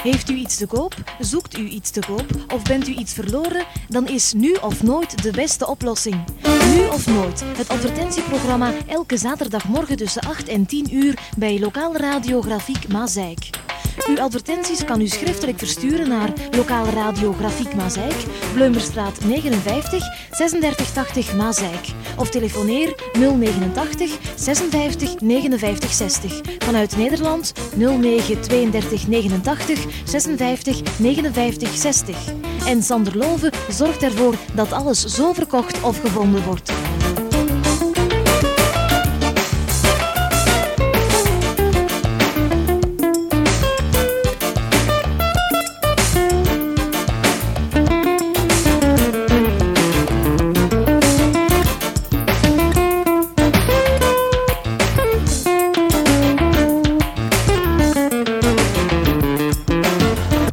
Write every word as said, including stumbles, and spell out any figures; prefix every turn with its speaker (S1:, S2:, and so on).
S1: Heeft u iets te koop? Zoekt u iets te koop? Of bent u iets verloren? Dan is nu of nooit de beste oplossing. Nu of nooit, het advertentieprogramma elke zaterdagmorgen tussen acht en tien uur bij Lokale Radio Grafiek Mazeik. Uw advertenties kan u schriftelijk versturen naar Lokale Radio Grafiek Mazeik, Bleumberstraat negenenvijftig, zesendertig tachtig Mazeik. Of telefoneer nul negenentachtig, zesenvijftig, negenenvijftig zestig. Vanuit Nederland nul negen tweeëndertig negenentachtig, zesenvijftig, negenenvijftig zestig. En Sander Loven zorgt ervoor dat alles zo verkocht of gevonden wordt.